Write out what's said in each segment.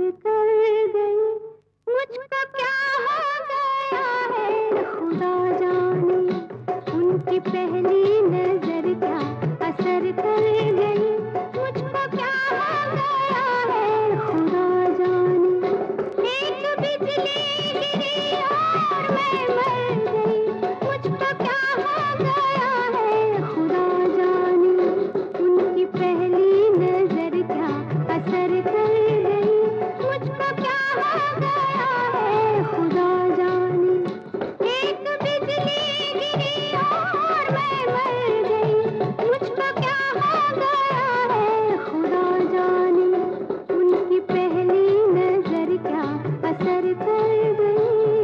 कर गई। मुझको क्या हो गया है खुदा जाने, उनकी पहली नजर क्या असर कर गई। मुझको क्या हो गया है खुदा जाने, एक बिजली गिरी और मैं मर गई। मुझको क्या हो गया है खुदा जाने, उनकी पहली नजर क्या असर कर गई। मुझको क्या हो गया है खुदा जाने, एक बिजली गिरी और मैं मर गई। मुझको क्या हो गया है खुदा जाने, उनकी पहली नजर क्या असर कर गई।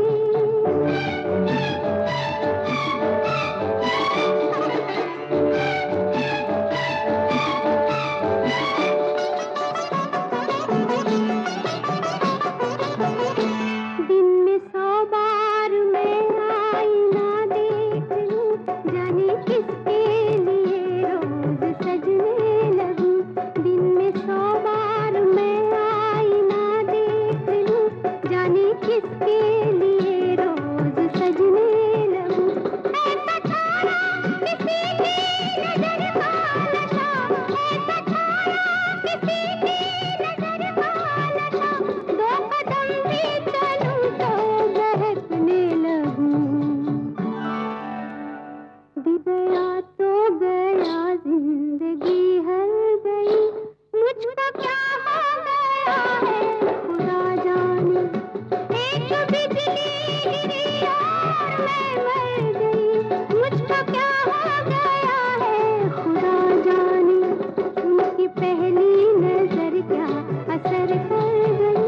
दिन में 100 बार मैं आईना देख लूं, जाने किसके लिए रोज सजने लगूं। दिन में 100 बार मैं आईना देख लूं, जाने किसके लिए रोज सजने लगूं। ऐसा छाया किसी की नजर का नशा, ऐसा छाया किसी की नजर का नशा। 2 कदम भी चलूं तो बहकने लगूं। गया तो गया, जिंदगी हर गई। मुझको क्या हो गया है खुदा जाने, एक बिजली गिरी और मैं मर गई। मुझको क्या हो गया है खुदा जाने, उनकी पहली नजर क्या असर कर गई।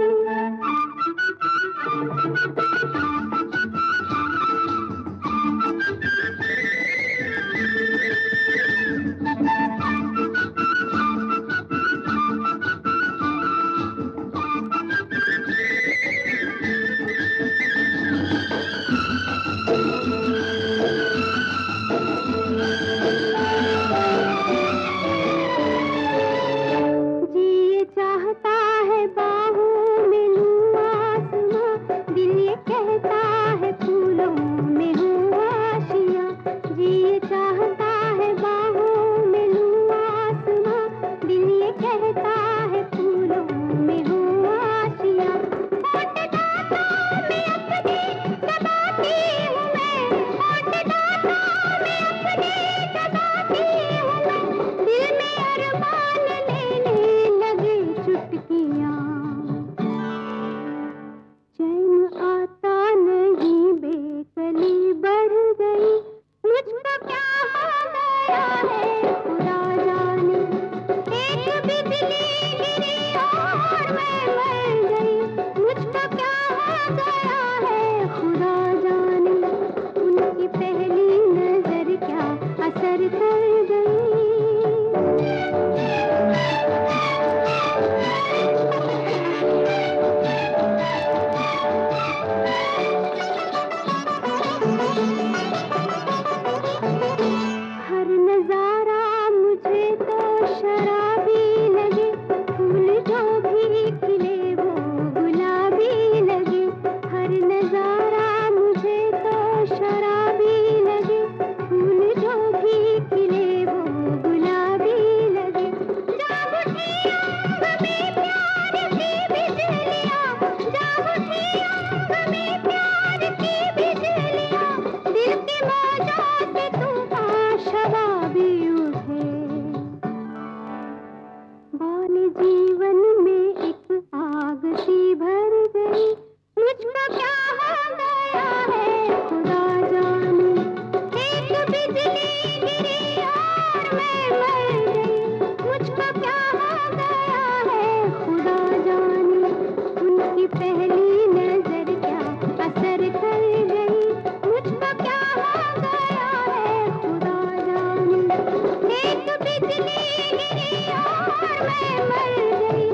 जी चाहता है बाहों में लूं आसमां, दिल ये कहता है फूलों में हूँ आशियाँ। जी चाहता है बाहों में लूं आसमां, दिल ये कहता है फूलों में हूँ आशियाँ। होठ दांतों में अपने दबाती हूँ मैं, होठ दांतों में अपने दबाती हूँ मैं। दिल में अरमान लेने लगे चुटकियाँ, चैन आता नहीं, बेकली बढ़ गई। मुझको क्या हो गया है खुदा जाने, एक बिजली गिरी और मैं मर गई। मुझको क्या हो गया है खुदा जाने, उनकी पहली नजर क्या असर कर गई। हर नजारा मुझे तो शराबी लगे, फूल जो भी खिले वो गुलाबी लगे। हर नजारा मुझे तो शराबी लगे, फूल जो भी खिले वो गुलाबी लगे। जाग उठी आंख में प्यार की बिजलियाँ, जाग उठी आंख में प्यार की बिजलियाँ। दिल की मौजों से तूफान शराबी उठे, बाल जीवन में एक आग सी भर गई। मुझको क्या हो गया है खुदा जाने, एक बिजली गिरी और मैं मर गई। मुझको क्या हो गया है खुदा जाने, उनकी पहली नजर क्या असर कर गई। मुझको क्या हो गया है खुदा जाने, एक बिजली गिरी और मैं मर गई।